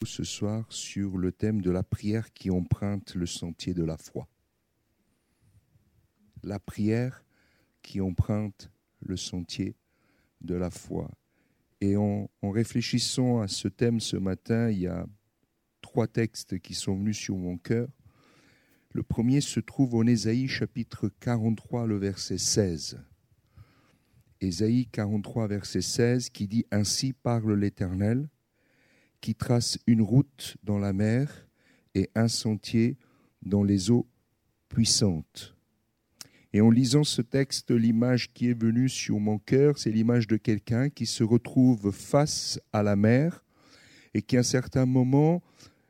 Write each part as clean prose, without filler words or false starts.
Ce soir sur le thème de la prière qui emprunte le sentier de la foi. La prière qui emprunte le sentier de la foi. Et en réfléchissant à ce thème ce matin, il y a 3 textes qui sont venus sur mon cœur. Le premier se trouve en Ésaïe chapitre 43, le verset 16. Ésaïe 43, verset 16, qui dit « Ainsi parle l'Éternel » qui trace une route dans la mer et un sentier dans les eaux puissantes. Et en lisant ce texte, l'image qui est venue sur mon cœur, c'est l'image de quelqu'un qui se retrouve face à la mer et qui, à un certain moment,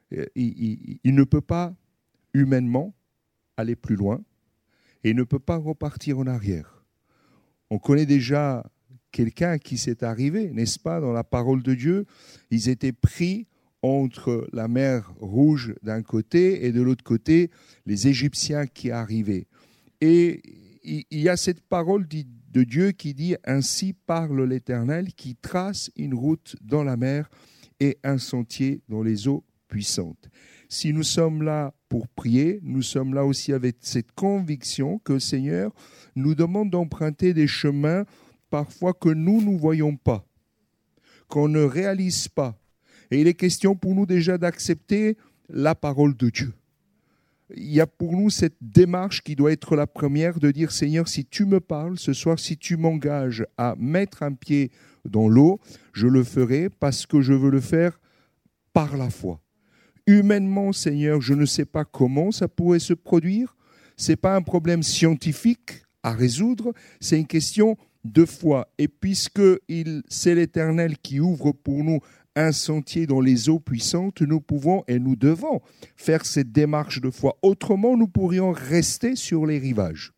il ne peut pas humainement aller plus loin et il ne peut pas repartir en arrière. On connaît déjà quelqu'un qui s'est arrivé, n'est-ce pas, dans la parole de Dieu. Ils étaient pris entre la mer Rouge d'un côté et de l'autre côté, les Égyptiens qui arrivaient. Et il y a cette parole de Dieu qui dit « Ainsi parle l'Éternel qui trace une route dans la mer et un sentier dans les eaux puissantes. » Si nous sommes là pour prier, nous sommes là aussi avec cette conviction que le Seigneur nous demande d'emprunter des chemins parfois que nous ne voyons pas, qu'on ne réalise pas. Et il est question pour nous déjà d'accepter la parole de Dieu. Il y a pour nous cette démarche qui doit être la première de dire « Seigneur, si tu me parles ce soir, si tu m'engages à mettre un pied dans l'eau, je le ferai parce que je veux le faire par la foi. » Humainement, Seigneur, je ne sais pas comment ça pourrait se produire. Ce n'est pas un problème scientifique à résoudre, c'est une question de foi. Et puisque c'est l'Éternel qui ouvre pour nous un sentier dans les eaux puissantes, nous pouvons et nous devons faire cette démarche de foi. Autrement, nous pourrions rester sur les rivages,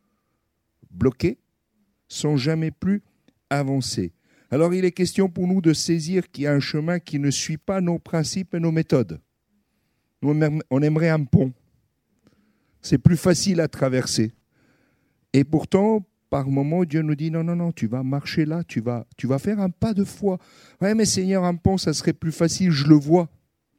bloqués, sans jamais plus avancer. Alors, il est question pour nous de saisir qu'il y a un chemin qui ne suit pas nos principes et nos méthodes. Nous, on aimerait un pont. C'est plus facile à traverser. Et pourtant, par moments, Dieu nous dit, non, tu vas marcher là, tu vas faire un pas de foi. Ouais, mais Seigneur, un pont, ça serait plus facile, je le vois.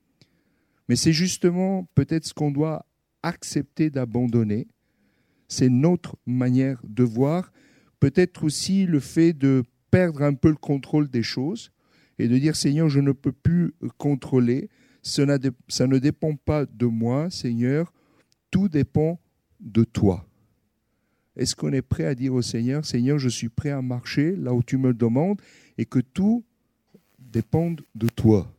Mais c'est justement peut-être ce qu'on doit accepter d'abandonner. C'est notre manière de voir. Peut-être aussi le fait de perdre un peu le contrôle des choses et de dire, Seigneur, je ne peux plus contrôler. Ça ne dépend pas de moi, Seigneur. Tout dépend de toi. Est-ce qu'on est prêt à dire au Seigneur, Seigneur, je suis prêt à marcher là où tu me demandes et que tout dépende de toi?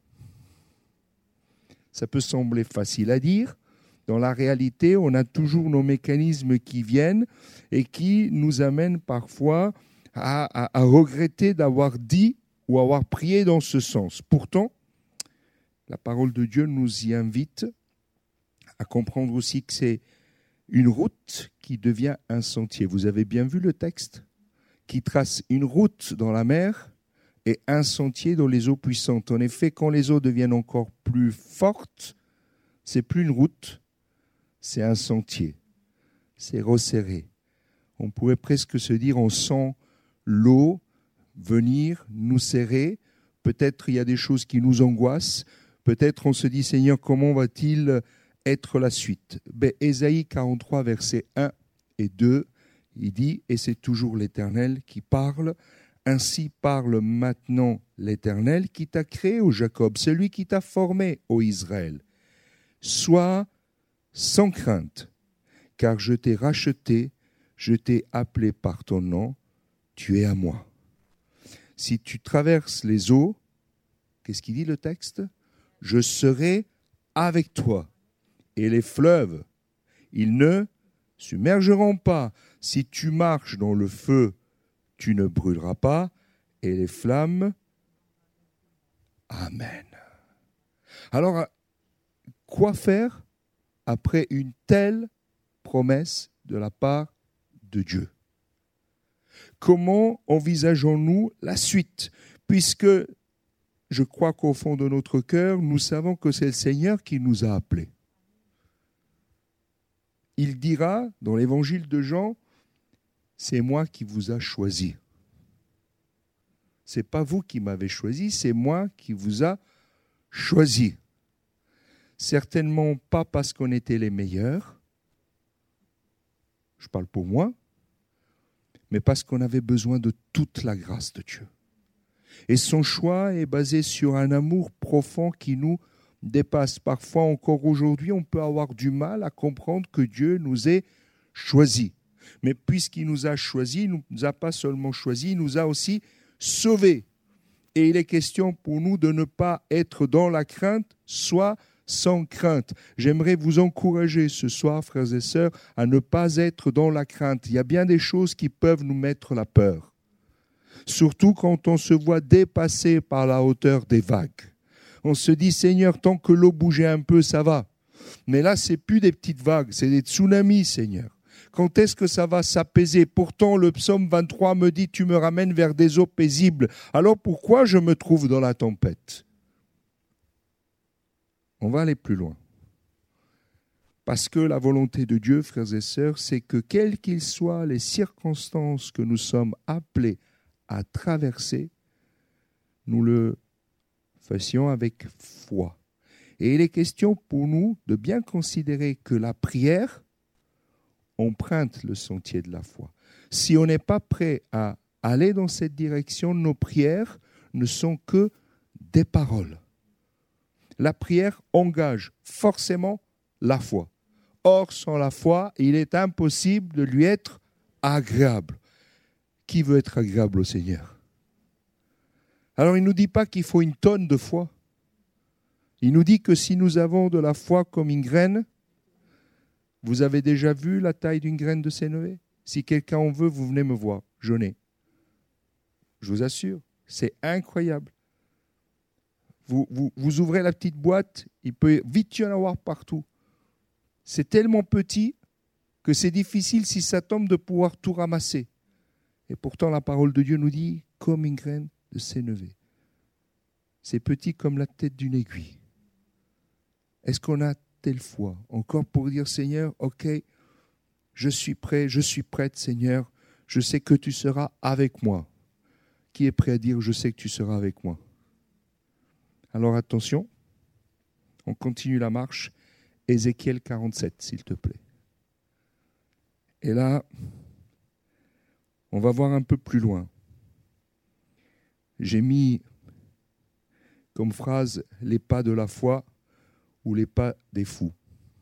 Ça peut sembler facile à dire. Dans la réalité, on a toujours nos mécanismes qui viennent et qui nous amènent parfois à regretter d'avoir dit ou avoir prié dans ce sens. Pourtant, la parole de Dieu nous y invite à comprendre aussi que c'est une route qui devient un sentier. Vous avez bien vu le texte qui trace une route dans la mer et un sentier dans les eaux puissantes. En effet, quand les eaux deviennent encore plus fortes, c'est plus une route, c'est un sentier. C'est resserré. On pourrait presque se dire, on sent l'eau venir nous serrer. Peut-être il y a des choses qui nous angoissent. Peut-être on se dit, Seigneur, comment va-t-il être la suite? Ésaïe 43, versets 1 et 2, il dit, et c'est toujours l'Éternel qui parle, ainsi parle maintenant l'Éternel qui t'a créé, ô Jacob, celui qui t'a formé, ô Israël. Sois sans crainte, car je t'ai racheté, je t'ai appelé par ton nom, tu es à moi. Si tu traverses les eaux, qu'est-ce qu'il dit le texte? Je serai avec toi. Et les fleuves, ils ne submergeront pas. Si tu marches dans le feu, tu ne brûleras pas. Et les flammes, amen. Alors, quoi faire après une telle promesse de la part de Dieu? Comment envisageons-nous la suite? Puisque je crois qu'au fond de notre cœur, nous savons que c'est le Seigneur qui nous a appelés. Il dira dans l'évangile de Jean, c'est moi qui vous a choisi. Ce n'est pas vous qui m'avez choisi, c'est moi qui vous a choisi. certainement pas parce qu'on était les meilleurs, je parle pour moi, mais parce qu'on avait besoin de toute la grâce de Dieu. Et son choix est basé sur un amour profond qui nous dépasse. Parfois, encore aujourd'hui, on peut avoir du mal à comprendre que Dieu nous ait choisis. Mais puisqu'il nous a choisis, il ne nous a pas seulement choisis, il nous a aussi sauvés. Et il est question pour nous de ne pas être dans la crainte, soit sans crainte. J'aimerais vous encourager ce soir, frères et sœurs, à ne pas être dans la crainte. Il y a bien des choses qui peuvent nous mettre la peur. Surtout quand on se voit dépassé par la hauteur des vagues. On se dit, Seigneur, tant que l'eau bougeait un peu, ça va. Mais là, ce n'est plus des petites vagues, c'est des tsunamis, Seigneur. Quand est-ce que ça va s'apaiser? Pourtant, le psaume 23 me dit, tu me ramènes vers des eaux paisibles. Alors pourquoi je me trouve dans la tempête? On va aller plus loin. Parce que la volonté de Dieu, frères et sœurs, c'est que quelles qu'ils soient les circonstances que nous sommes appelés à traverser, nous le fassions avec foi. Et il est question pour nous de bien considérer que la prière emprunte le sentier de la foi. Si on n'est pas prêt à aller dans cette direction, nos prières ne sont que des paroles. La prière engage forcément la foi. Or, sans la foi, il est impossible de lui être agréable. Qui veut être agréable au Seigneur? Alors, il ne nous dit pas qu'il faut une tonne de foi. Il nous dit que si nous avons de la foi comme une graine, vous avez déjà vu la taille d'une graine de sénévé? Si quelqu'un en veut, vous venez me voir. J'en ai. Je vous assure, c'est incroyable. Vous ouvrez la petite boîte, il peut vite y en avoir partout. C'est tellement petit que c'est difficile, si ça tombe, de pouvoir tout ramasser. Et pourtant, la parole de Dieu nous dit, comme une graine de sénévé. C'est petit comme la tête d'une aiguille. Est-ce qu'on a telle foi encore pour dire, Seigneur, ok, je suis prêt, je suis prête, Seigneur, je sais que tu seras avec moi. Qui est prêt à dire, je sais que tu seras avec moi? Alors attention, on continue la marche. Ézéchiel 47, s'il te plaît. Et là, on va voir un peu plus loin. J'ai mis comme phrase les pas de la foi ou les pas des fous.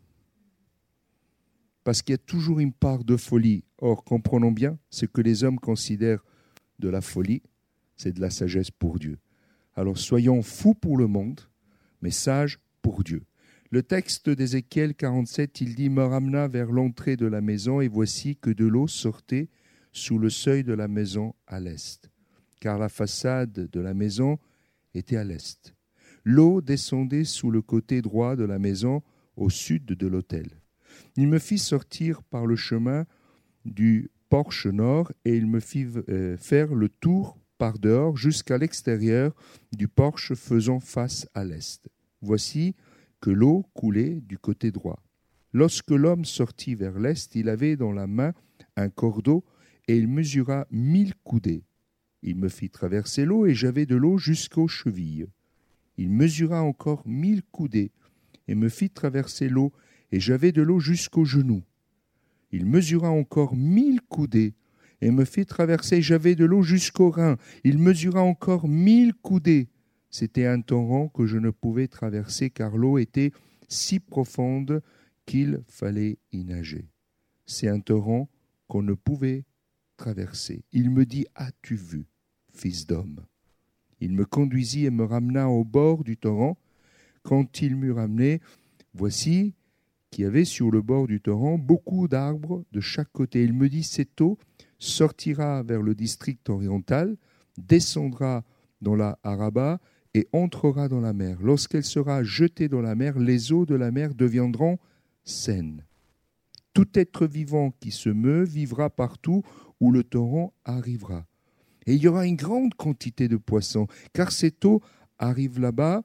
Parce qu'il y a toujours une part de folie. Or, comprenons bien, ce que les hommes considèrent de la folie, c'est de la sagesse pour Dieu. Alors soyons fous pour le monde, mais sages pour Dieu. Le texte d'Ézéchiel 47, il dit « Me ramena vers l'entrée de la maison, et voici que de l'eau sortait sous le seuil de la maison à l'est, car la façade de la maison était à l'est. L'eau descendait sous le côté droit de la maison, au sud de l'autel. Il me fit sortir par le chemin du porche nord, et il me fit faire le tour par dehors jusqu'à l'extérieur du porche faisant face à l'est. Voici que l'eau coulait du côté droit. Lorsque l'homme sortit vers l'est, il avait dans la main un cordeau et il mesura 1000 coudées. Il me fit traverser l'eau et j'avais de l'eau jusqu'aux chevilles. Il mesura encore 1000 coudées et me fit traverser l'eau et j'avais de l'eau jusqu'aux genoux. Il mesura encore 1000 coudées et me fit traverser et j'avais de l'eau jusqu'aux reins. Il mesura encore 1000 coudées. C'était un torrent que je ne pouvais traverser car l'eau était si profonde qu'il fallait y nager. C'est un torrent qu'on ne pouvait traverser. Il me dit, as-tu vu, fils d'homme? Il me conduisit et me ramena au bord du torrent. Quand il m'eut ramené, voici qu'il y avait sur le bord du torrent beaucoup d'arbres de chaque côté. Il me dit, cette eau sortira vers le district oriental, descendra dans la Araba et entrera dans la mer. Lorsqu'elle sera jetée dans la mer, les eaux de la mer deviendront saines. Tout être vivant qui se meut vivra partout où le torrent arrivera. Et il y aura une grande quantité de poissons, car cette eau arrive là-bas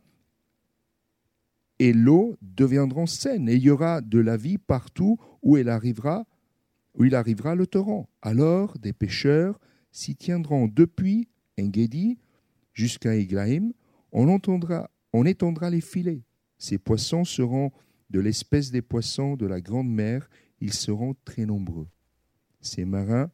et l'eau deviendra saine. Et il y aura de la vie partout où il arrivera le torrent. Alors des pêcheurs s'y tiendront depuis En-Gedi jusqu'à Eglaim. On étendra les filets. Ces poissons seront de l'espèce des poissons de la grande mer, ils seront très nombreux. Ces marais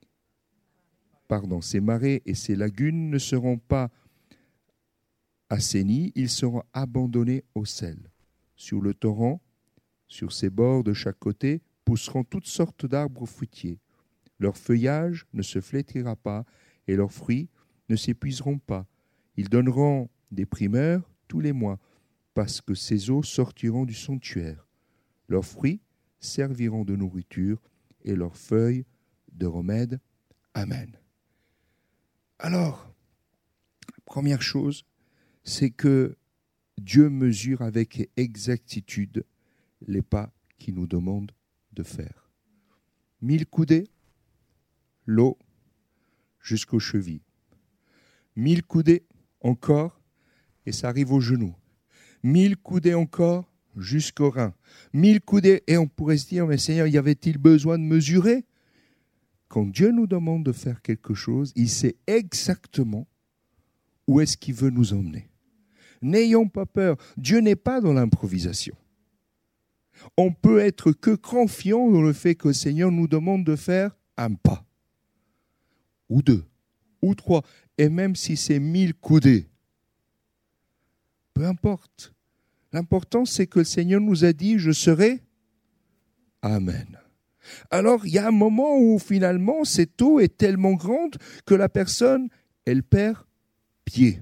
et ces lagunes ne seront pas assainis, ils seront abandonnés au sel. Sur le torrent, sur ses bords de chaque côté, pousseront toutes sortes d'arbres fruitiers. Leur feuillage ne se flétrira pas et leurs fruits ne s'épuiseront pas. Ils donneront des primeurs tous les mois, parce que ces eaux sortiront du sanctuaire. Leurs fruits serviront de nourriture et leurs feuilles de remède. Amen. Alors, première chose, c'est que Dieu mesure avec exactitude les pas qu'il nous demande de faire. 1000 coudées, l'eau jusqu'aux chevilles. 1000 coudées encore, et ça arrive aux genoux. 1000 coudées encore jusqu'aux reins. 1000 coudées, et on pourrait se dire, mais Seigneur, y avait-il besoin de mesurer? Quand Dieu nous demande de faire quelque chose, il sait exactement où est-ce qu'il veut nous emmener. N'ayons pas peur. Dieu n'est pas dans l'improvisation. On peut être que confiant dans le fait que le Seigneur nous demande de faire un pas, ou 2, ou 3, et même si c'est 1000 coudées, peu importe. L'important, c'est que le Seigneur nous a dit, je serai. Amen. Alors, il y a un moment où finalement, cette eau est tellement grande que la personne, elle perd pied.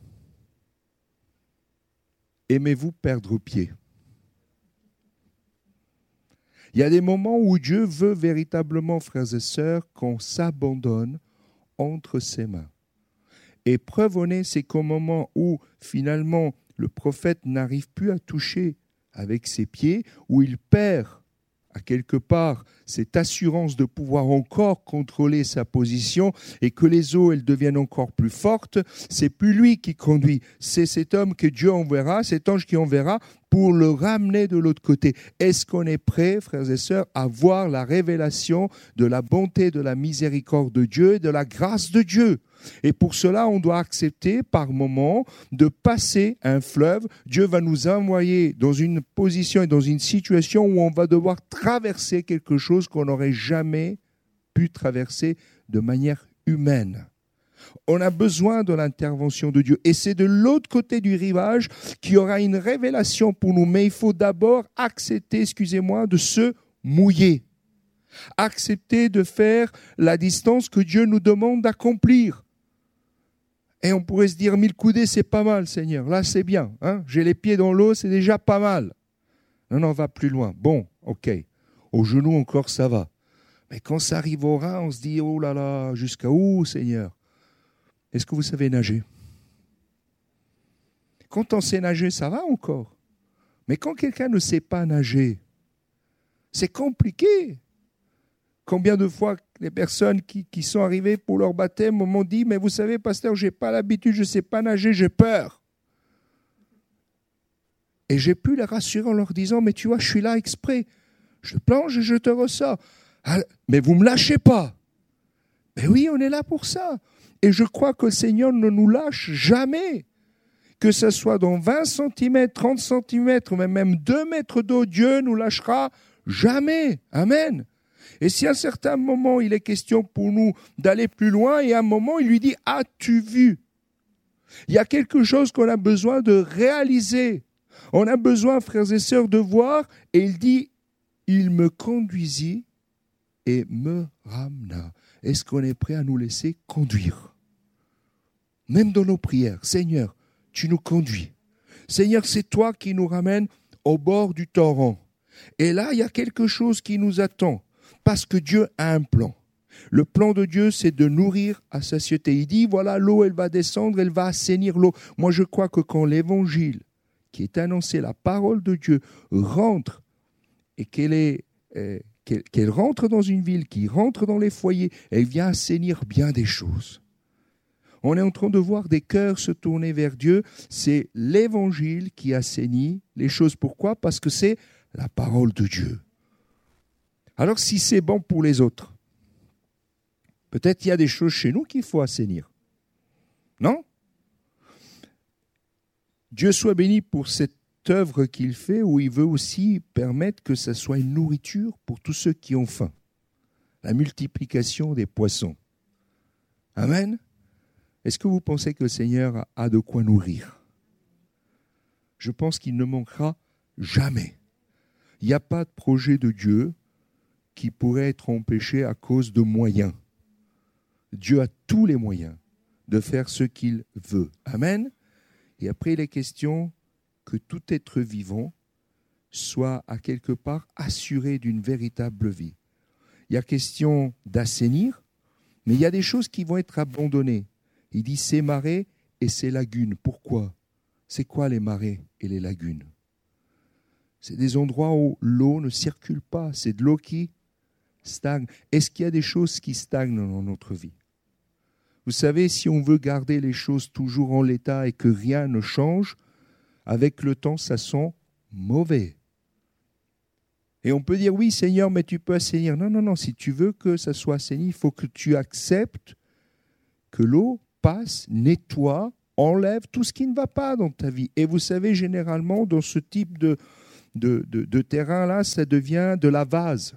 Aimez-vous perdre pied? Il y a des moments où Dieu veut véritablement, frères et sœurs, qu'on s'abandonne entre ses mains. Et preuve en est, c'est qu'au moment où finalement le prophète n'arrive plus à toucher avec ses pieds, où il perd à quelque part cette assurance de pouvoir encore contrôler sa position et que les eaux elles deviennent encore plus fortes, c'est plus lui qui conduit, c'est cet homme que Dieu enverra, cet ange qui enverra pour le ramener de l'autre côté. Est-ce qu'on est prêt, frères et sœurs, à voir la révélation de la bonté, de la miséricorde de Dieu et de la grâce de Dieu? Et pour cela, on doit accepter par moment de passer un fleuve. Dieu va nous envoyer dans une position et dans une situation où on va devoir traverser quelque chose qu'on n'aurait jamais pu traverser de manière humaine. On a besoin de l'intervention de Dieu. Et c'est de l'autre côté du rivage qu'il y aura une révélation pour nous. Mais il faut d'abord accepter, de se mouiller. Accepter de faire la distance que Dieu nous demande d'accomplir. Et on pourrait se dire, 1000 coudées, c'est pas mal, Seigneur. Là, c'est bien. Hein, j'ai les pieds dans l'eau, c'est déjà pas mal. Non, on va plus loin. Bon, ok. Au genou encore, ça va. Mais quand ça arrive au rein, on se dit, oh là là, jusqu'à où, Seigneur? Est-ce que vous savez nager? Quand on sait nager, ça va encore. Mais quand quelqu'un ne sait pas nager, c'est compliqué. Combien de fois les personnes qui sont arrivées pour leur baptême m'ont dit « Mais vous savez, pasteur, je n'ai pas l'habitude, je ne sais pas nager, j'ai peur. » Et j'ai pu les rassurer en leur disant « Mais tu vois, je suis là exprès. Je plonge et je te ressors. Mais vous ne me lâchez pas. » Mais oui, on est là pour ça. Et je crois que le Seigneur ne nous lâche jamais. Que ce soit dans 20 cm, 30 cm, ou même 2 mètres d'eau, Dieu ne nous lâchera jamais. Amen. Et si à un certain moment, il est question pour nous d'aller plus loin, et à un moment, il lui dit « As-tu vu ?» Il y a quelque chose qu'on a besoin de réaliser. On a besoin, frères et sœurs, de voir. Et il dit « Il me conduisit et me ramena. » Est-ce qu'on est prêt à nous laisser conduire? Même dans nos prières, Seigneur, tu nous conduis. Seigneur, c'est toi qui nous ramènes au bord du torrent. Et là, il y a quelque chose qui nous attend. Parce que Dieu a un plan. Le plan de Dieu, c'est de nourrir à satiété. Il dit, voilà, l'eau, elle va descendre, elle va assainir l'eau. Moi, je crois que quand l'évangile, qui est annoncé, la parole de Dieu, rentre, et qu'elle rentre dans une ville, qui rentre dans les foyers, elle vient assainir bien des choses. On est en train de voir des cœurs se tourner vers Dieu. C'est l'évangile qui assainit les choses. Pourquoi? Parce que c'est la parole de Dieu. Alors si c'est bon pour les autres, peut-être il y a des choses chez nous qu'il faut assainir. Non? Dieu soit béni pour cette cette œuvre qu'il fait où il veut aussi permettre que ça soit une nourriture pour tous ceux qui ont faim. La multiplication des poissons. Amen. Est-ce que vous pensez que le Seigneur a de quoi nourrir? Je pense qu'il ne manquera jamais. Il n'y a pas de projet de Dieu qui pourrait être empêché à cause de moyens. Dieu a tous les moyens de faire ce qu'il veut. Amen. Et après, il est question que tout être vivant soit à quelque part assuré d'une véritable vie. Il y a question d'assainir, mais il y a des choses qui vont être abandonnées. Il dit ces marais et ces lagunes. Pourquoi? C'est quoi les marais et les lagunes? C'est des endroits où l'eau ne circule pas. C'est de l'eau qui stagne. Est-ce qu'il y a des choses qui stagnent dans notre vie? Vous savez, si on veut garder les choses toujours en l'état et que rien ne change, avec le temps, ça sent mauvais. Et on peut dire, oui, Seigneur, mais tu peux assainir. Non, non, non, si tu veux que ça soit assaini, il faut que tu acceptes que l'eau passe, nettoie, enlève tout ce qui ne va pas dans ta vie. Et vous savez, généralement, dans ce type de terrain-là, ça devient de la vase.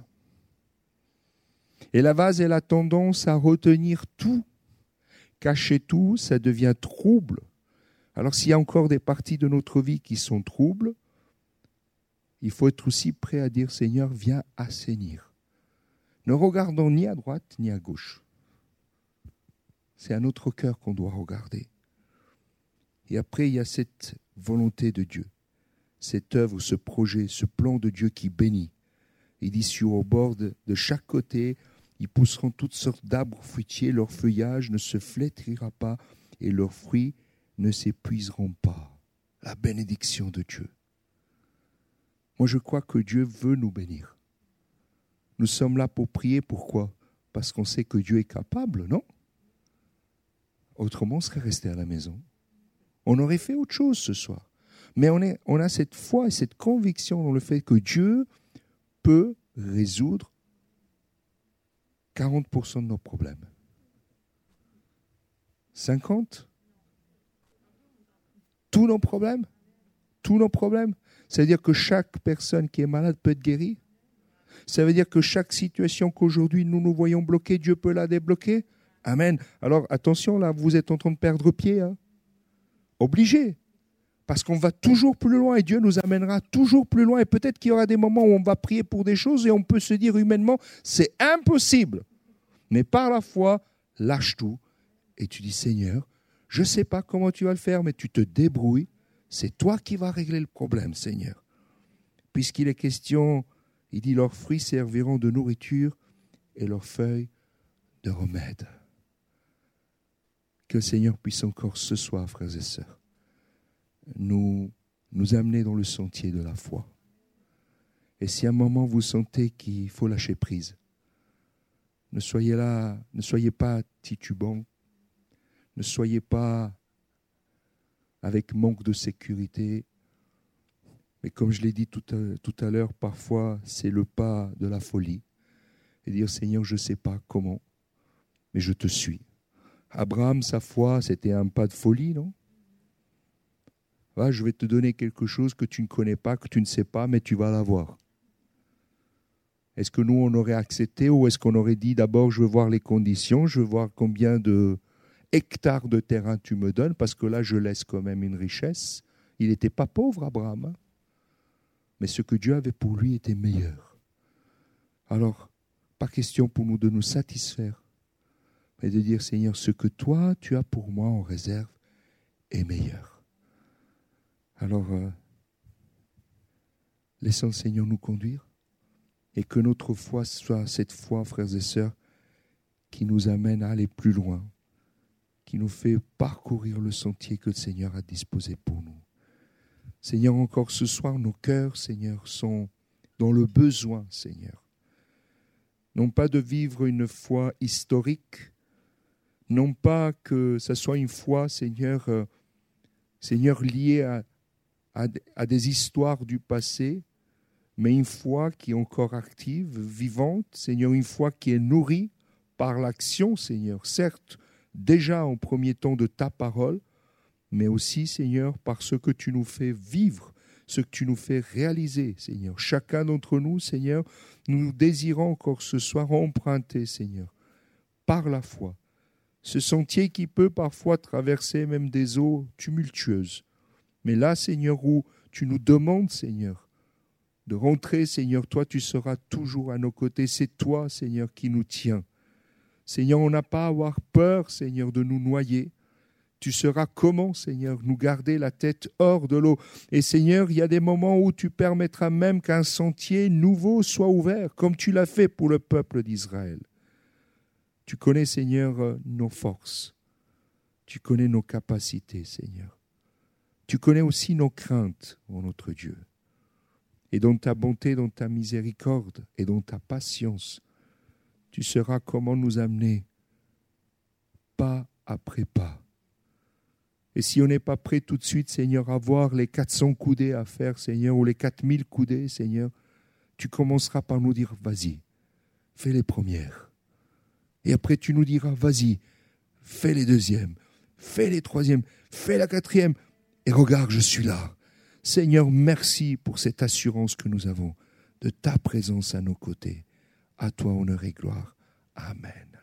Et la vase, elle a tendance à retenir tout, cacher tout, ça devient trouble. Alors s'il y a encore des parties de notre vie qui sont troubles, il faut être aussi prêt à dire, Seigneur, viens assainir. Ne regardons ni à droite ni à gauche. C'est à notre cœur qu'on doit regarder. Et après, il y a cette volonté de Dieu, cette œuvre, ce projet, ce plan de Dieu qui bénit. Il dit, sur au bord de chaque côté, ils pousseront toutes sortes d'arbres fruitiers, leur feuillage ne se flétrira pas et leurs fruits ne s'épuiseront pas. La bénédiction de Dieu. Moi, je crois que Dieu veut nous bénir. Nous sommes là pour prier. Pourquoi? Parce qu'on sait que Dieu est capable, non? Autrement, on serait resté à la maison. On aurait fait autre chose ce soir. Mais on a cette foi et cette conviction dans le fait que Dieu peut résoudre 40% de nos problèmes. 50%? Tous nos problèmes? Tous nos problèmes? Ça veut dire que chaque personne qui est malade peut être guérie? Ça veut dire que chaque situation qu'aujourd'hui nous nous voyons bloquée, Dieu peut la débloquer? Amen. Alors attention, là, vous êtes en train de perdre pied. Obligé. Parce qu'on va toujours plus loin et Dieu nous amènera toujours plus loin. Et peut-être qu'il y aura des moments où on va prier pour des choses et on peut se dire humainement, c'est impossible. Mais par la foi, lâche tout et tu dis, Seigneur, je ne sais pas comment tu vas le faire, mais tu te débrouilles. C'est toi qui vas régler le problème, Seigneur. Puisqu'il est question, il dit, leurs fruits serviront de nourriture et leurs feuilles de remède. Que le Seigneur puisse encore ce soir, frères et sœurs, nous amener dans le sentier de la foi. Et si à un moment vous sentez qu'il faut lâcher prise, ne soyez pas titubant, ne soyez pas avec manque de sécurité. Mais comme je l'ai dit tout à l'heure, parfois c'est le pas de la folie. Et dire, Seigneur, je ne sais pas comment, mais je te suis. Abraham, sa foi, c'était un pas de folie, non? Je vais te donner quelque chose que tu ne connais pas, que tu ne sais pas, mais tu vas l'avoir. Est-ce que nous, on aurait accepté ou est-ce qu'on aurait dit d'abord, je veux voir les conditions, je veux voir combien de hectares de terrain tu me donnes, parce que là, je laisse quand même une richesse. Il n'était pas pauvre, Abraham, mais ce que Dieu avait pour lui était meilleur. Alors, pas question pour nous de nous satisfaire, mais de dire, Seigneur, ce que toi, tu as pour moi en réserve est meilleur. Alors, laissons le Seigneur nous conduire et que notre foi soit cette foi, frères et sœurs, qui nous amène à aller plus loin, qui nous fait parcourir le sentier que le Seigneur a disposé pour nous. Seigneur, encore ce soir, nos cœurs, Seigneur, sont dans le besoin, Seigneur. Non pas de vivre une foi historique, non pas que ce soit une foi, Seigneur, liée à des histoires du passé, mais une foi qui est encore active, vivante, Seigneur, une foi qui est nourrie par l'action, Seigneur, certes, déjà en premier temps de ta parole, mais aussi, Seigneur, par ce que tu nous fais vivre, ce que tu nous fais réaliser, Seigneur. Chacun d'entre nous, Seigneur, nous désirons encore ce soir emprunter, Seigneur, par la foi, ce sentier qui peut parfois traverser même des eaux tumultueuses. Mais là, Seigneur, où tu nous demandes, Seigneur, de rentrer, Seigneur, toi, tu seras toujours à nos côtés. C'est toi, Seigneur, qui nous tiens. Seigneur, on n'a pas à avoir peur, Seigneur, de nous noyer. Tu seras comment, Seigneur, nous garder la tête hors de l'eau. Et Seigneur, il y a des moments où tu permettras même qu'un sentier nouveau soit ouvert, comme tu l'as fait pour le peuple d'Israël. Tu connais, Seigneur, nos forces. Tu connais nos capacités, Seigneur. Tu connais aussi nos craintes, ô notre Dieu. Et dans ta bonté, dans ta miséricorde et dans ta patience, tu sauras comment nous amener pas après pas. Et si on n'est pas prêt tout de suite, Seigneur, à voir les 400 coudées à faire, Seigneur, ou les 4000 coudées, Seigneur, tu commenceras par nous dire, vas-y, fais les premières. Et après, tu nous diras, vas-y, fais les deuxièmes, fais les troisièmes, fais la quatrième. Et regarde, je suis là. Seigneur, merci pour cette assurance que nous avons de ta présence à nos côtés. À toi honneur et gloire. Amen.